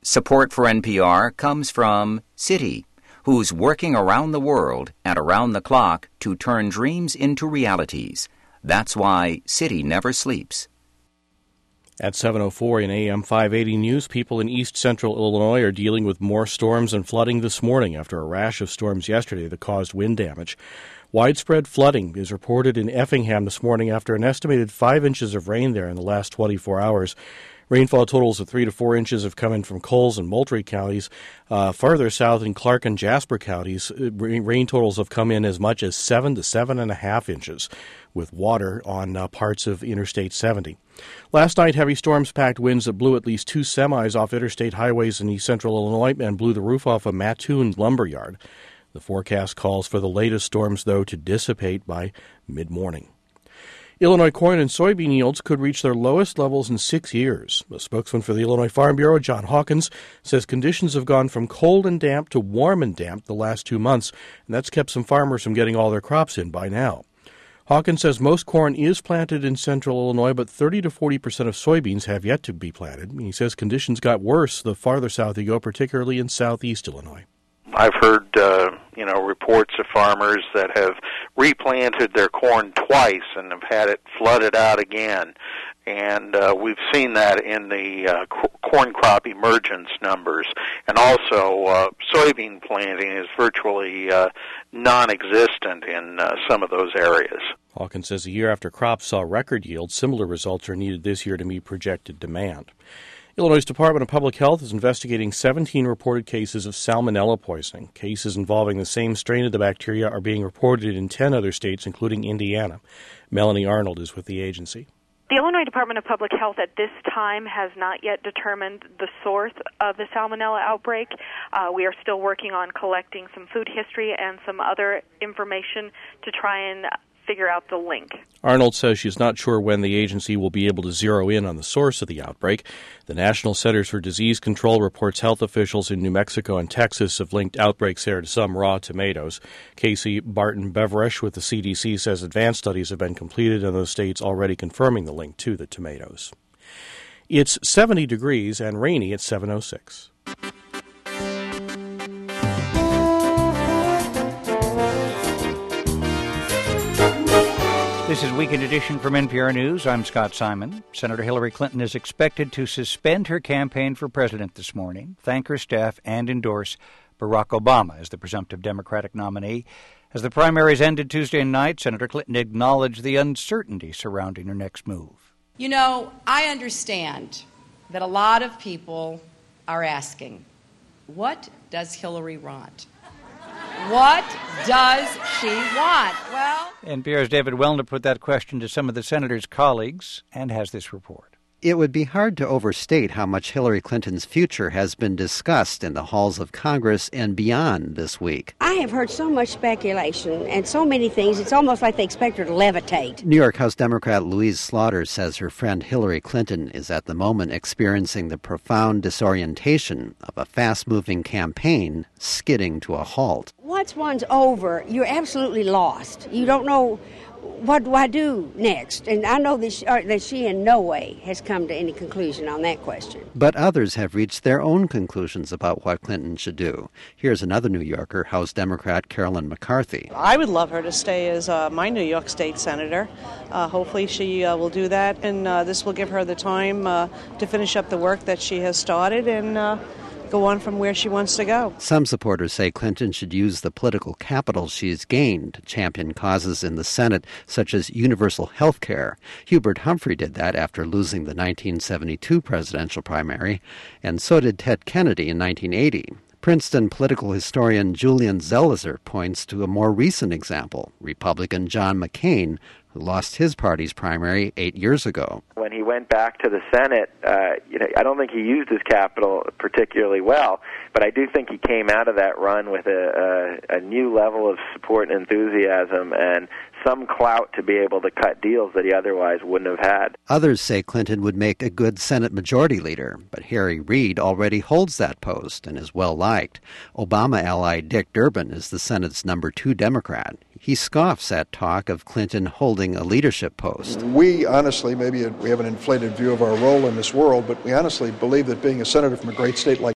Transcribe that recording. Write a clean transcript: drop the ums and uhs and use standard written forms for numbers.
Support for NPR comes from Citi, who's working around the world and around the clock to turn dreams into realities. That's why Citi never sleeps. At 7:04 in AM 580 News, people in east central Illinois are dealing with more storms and flooding this morning after a rash of storms yesterday that caused wind damage. Widespread flooding is reported in Effingham this morning after an estimated 5 inches of rain there in the last 24 hours. Rainfall totals of 3 to 4 inches have come in from Coles and Moultrie counties. Farther south in Clark and Jasper counties, rain totals have come in as much as 7 to 7.5 inches, with water on parts of Interstate 70. Last night, heavy storms packed winds that blew at least 2 semis off interstate highways in east central Illinois and blew the roof off a Mattoon lumber yard. The forecast calls for the latest storms, though, to dissipate by mid-morning. Illinois corn and soybean yields could reach their lowest levels in 6 years. The spokesman for the Illinois Farm Bureau, John Hawkins, says conditions have gone from cold and damp to warm and damp the last 2 months, and that's kept some farmers from getting all their crops in by now. Hawkins says most corn is planted in central Illinois, but 30 to 40% of soybeans have yet to be planted. He says conditions got worse the farther south you go, particularly in southeast Illinois. I've heard, reports of farmers that have replanted their corn twice and have had it flooded out again. And we've seen that in the corn crop emergence numbers. And also, soybean planting is virtually non-existent in some of those areas. Hawkins says a year after crops saw record yields, similar results are needed this year to meet projected demand. Illinois' Department of Public Health is investigating 17 reported cases of salmonella poisoning. Cases involving the same strain of the bacteria are being reported in 10 other states, including Indiana. Melanie Arnold is with the agency. The Illinois Department of Public Health at this time has not yet determined the source of the salmonella outbreak. We are still working on collecting some food history and some other information to try and figure out the link. Arnold says she's not sure when the agency will be able to zero in on the source of the outbreak. The National Centers for Disease Control reports health officials in New Mexico and Texas have linked outbreaks there to some raw tomatoes. Casey Barton Beveresh with the CDC says advanced studies have been completed in those states already confirming the link to the tomatoes. It's 70 degrees and rainy at 7:06. This is Weekend Edition from NPR News. I'm Scott Simon. Senator Hillary Clinton is expected to suspend her campaign for president this morning, thank her staff, and endorse Barack Obama as the presumptive Democratic nominee. As the primaries ended Tuesday night, Senator Clinton acknowledged the uncertainty surrounding her next move. You know, I understand that a lot of people are asking, what does Hillary want? What does she want? Well, NPR's David Wellner put that question to some of the senator's colleagues and has this report. It would be hard to overstate how much Hillary Clinton's future has been discussed in the halls of Congress and beyond this week. I have heard so much speculation and so many things, it's almost like they expect her to levitate. New York House Democrat Louise Slaughter says her friend Hillary Clinton is at the moment experiencing the profound disorientation of a fast-moving campaign skidding to a halt. Once one's over, you're absolutely lost. You don't know, what do I do next? And I know that she in no way has come to any conclusion on that question. But others have reached their own conclusions about what Clinton should do. Here's another New Yorker, House Democrat Carolyn McCarthy. I would love her to stay as my New York State senator. Hopefully she will do that, and this will give her the time to finish up the work that she has started and go on from where she wants to go. Some supporters say Clinton should use the political capital she's gained to champion causes in the Senate, such as universal health care. Hubert Humphrey did that after losing the 1972 presidential primary, and so did Ted Kennedy in 1980. Princeton political historian Julian Zelizer points to a more recent example, Republican John McCain, who lost his party's primary 8 years ago. When he went back to the Senate, I don't think he used his capital particularly well, but I do think he came out of that run with a new level of support and enthusiasm and some clout to be able to cut deals that he otherwise wouldn't have had. Others say Clinton would make a good Senate Majority Leader, but Harry Reid already holds that post and is well liked. Obama ally Dick Durbin is the Senate's number 2 Democrat. He scoffs at talk of Clinton holding a leadership post. We honestly, maybe we have an inflated view of our role in this world, but we honestly believe that being a senator from a great state like